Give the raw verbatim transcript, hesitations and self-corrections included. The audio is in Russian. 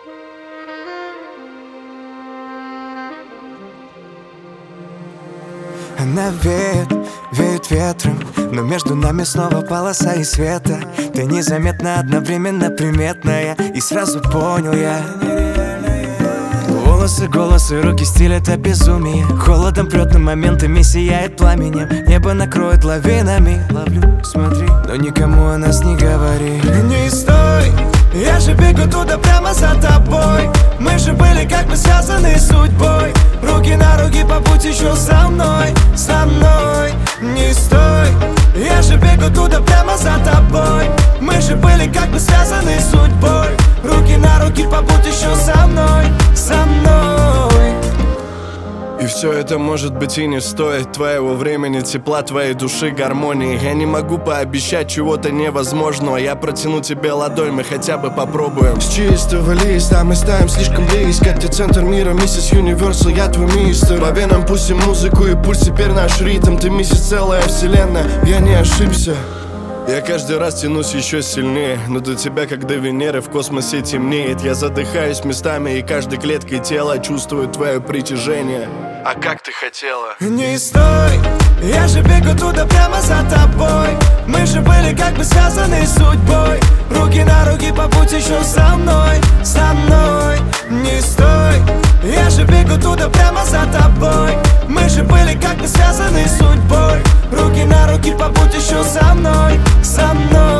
Она веет, веет ветром, но между нами снова полоса и света. Ты незаметно, одновременно приметная, и сразу понял я. Волосы, голосы, руки, стиль — это безумие. Холодом прет, но моментами сияет пламенем. Небо накроет лавинами. Ловлю, смотри, но никому о нас не говори. Не стой, я же бегу туда прямо за тобой. Мы же были как бы связаны судьбой. Руки на руки, побудь еще со мной, со мной. Не стой, я же бегу туда прямо за тобой. Мы же были как бы связаны судьбой. Руки на руки, побудь еще со мной, со мной. И все это может быть и не стоит твоего времени, тепла твоей души, гармонии. Я не могу пообещать чего-то невозможного. Я протяну тебе ладонь, мы хотя бы попробуем. С чистого листа мы ставим слишком близко. Ты центр мира, миссис Юниверсал, я твой мистер. По венам пустим музыку и пульс, теперь наш ритм. Ты миссис целая вселенная, я не ошибся. Я каждый раз тянусь еще сильнее, но до тебя, как до Венеры, в космосе темнеет. Я задыхаюсь местами, и каждой клеткой тела чувствую твое притяжение. А как ты хотела? Не стой, я же бегу туда прямо за тобой. Мы же были как бы связаны судьбой. Руки на руки, побудь еще со мной, со мной. Не стой, я же бегу туда прямо за тобой. Мы же были как бы связаны судьбой. Руки на руки, побудь еще со мной, со мной.